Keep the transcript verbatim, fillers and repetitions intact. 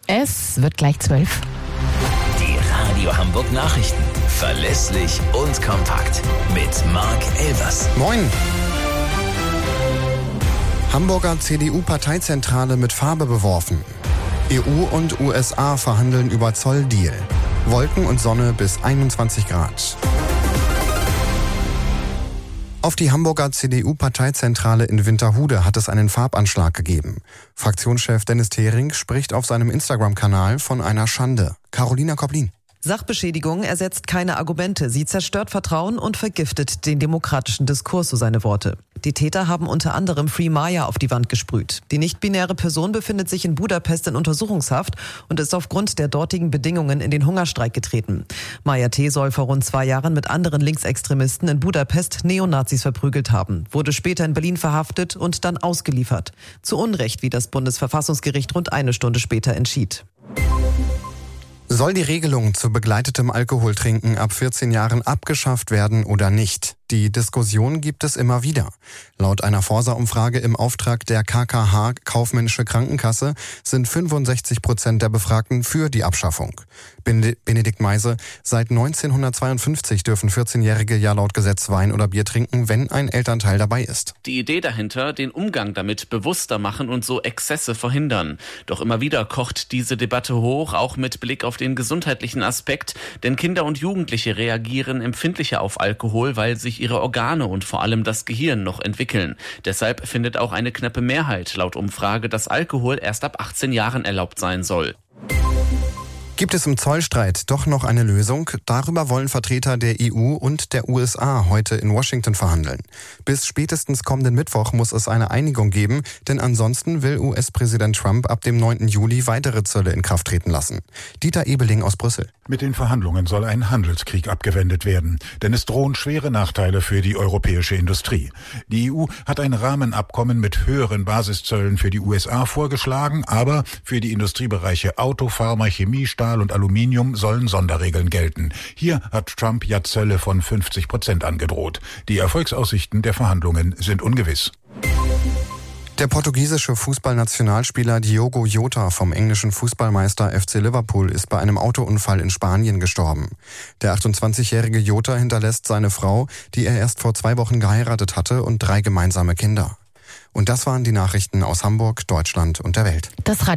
Es wird gleich zwölf. Die Radio Hamburg Nachrichten. Verlässlich und kompakt. Mit Marc Elvers. Moin. Hamburger C D U-Parteizentrale mit Farbe beworfen. E U und U S A verhandeln über Zolldeal. Wolken und Sonne bis einundzwanzig Grad. Auf die Hamburger C D U-Parteizentrale in Winterhude hat es einen Farbanschlag gegeben. Fraktionschef Dennis Thering spricht auf seinem Instagram-Kanal von einer Schande. Carolina Koplin. Sachbeschädigung ersetzt keine Argumente. Sie zerstört Vertrauen und vergiftet den demokratischen Diskurs, so seine Worte. Die Täter haben unter anderem Free Maya auf die Wand gesprüht. Die nicht-binäre Person befindet sich in Budapest in Untersuchungshaft und ist aufgrund der dortigen Bedingungen in den Hungerstreik getreten. Maya T. soll vor rund zwei Jahren mit anderen Linksextremisten in Budapest Neonazis verprügelt haben, wurde später in Berlin verhaftet und dann ausgeliefert. Zu Unrecht, wie das Bundesverfassungsgericht rund eine Stunde später entschied. Soll die Regelung zu begleitetem Alkoholtrinken ab vierzehn Jahren abgeschafft werden oder nicht? Die Diskussion gibt es immer wieder. Laut einer Forsa-Umfrage im Auftrag der K K H Kaufmännische Krankenkasse sind fünfundsechzig Prozent der Befragten für die Abschaffung. Benedikt Meise, seit neunzehnhundertzweiundfünfzig dürfen vierzehnjährige ja laut Gesetz Wein oder Bier trinken, wenn ein Elternteil dabei ist. Die Idee dahinter, den Umgang damit bewusster machen und so Exzesse verhindern. Doch immer wieder kocht diese Debatte hoch, auch mit Blick auf den gesundheitlichen Aspekt, denn Kinder und Jugendliche reagieren empfindlicher auf Alkohol, weil sich ihre Organe und vor allem das Gehirn noch entwickeln. Deshalb findet auch eine knappe Mehrheit laut Umfrage, dass Alkohol erst ab achtzehn Jahren erlaubt sein soll. Gibt es im Zollstreit doch noch eine Lösung? Darüber wollen Vertreter der E U und der U S A heute in Washington verhandeln. Bis spätestens kommenden Mittwoch muss es eine Einigung geben, denn ansonsten will U S-Präsident Trump ab dem neunten Juli weitere Zölle in Kraft treten lassen. Dieter Ebeling aus Brüssel. Mit den Verhandlungen soll ein Handelskrieg abgewendet werden, denn es drohen schwere Nachteile für die europäische Industrie. Die E U hat ein Rahmenabkommen mit höheren Basiszöllen für die U S A vorgeschlagen, aber für die Industriebereiche Auto, Pharma, Chemie, Stahl und Aluminium sollen Sonderregeln gelten. Hier hat Trump ja Zölle von fünfzig Prozent angedroht. Die Erfolgsaussichten der Verhandlungen sind ungewiss. Der portugiesische Fußballnationalspieler Diogo Jota vom englischen Fußballmeister F C Liverpool ist bei einem Autounfall in Spanien gestorben. Der achtundzwanzigjährige Jota hinterlässt seine Frau, die er erst vor zwei Wochen geheiratet hatte, und drei gemeinsame Kinder. Und das waren die Nachrichten aus Hamburg, Deutschland und der Welt. Das Radio